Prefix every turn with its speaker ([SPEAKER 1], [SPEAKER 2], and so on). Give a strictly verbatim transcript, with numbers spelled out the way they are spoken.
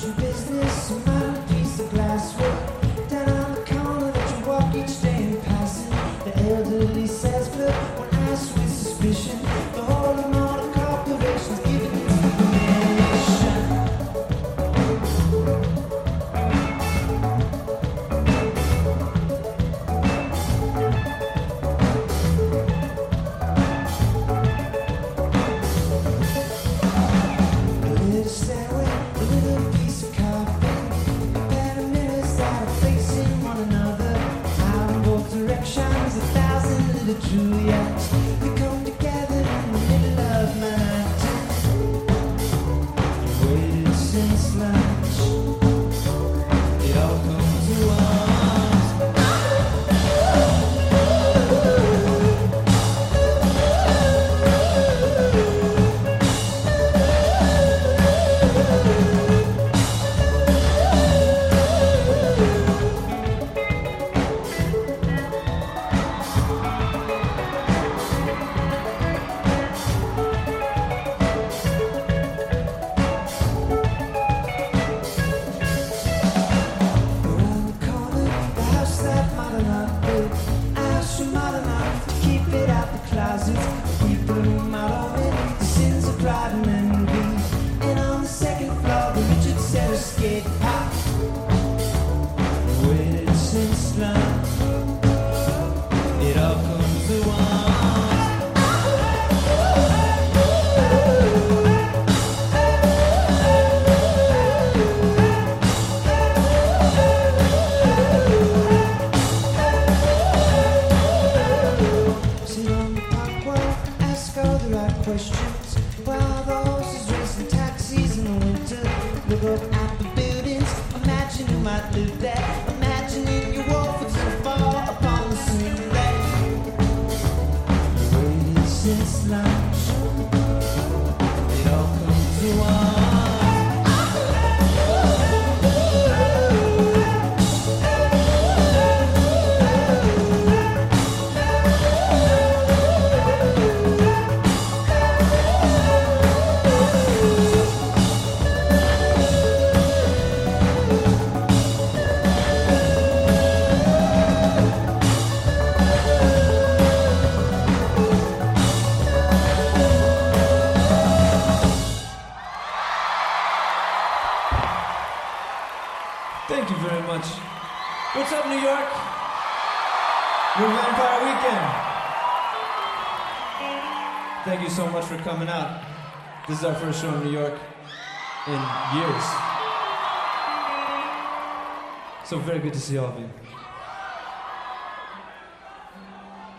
[SPEAKER 1] Thank you very much. What's up, New York? Your Vampire Weekend. Thank you so much for coming out. This is our first show in New York in years. So very good to see all of you.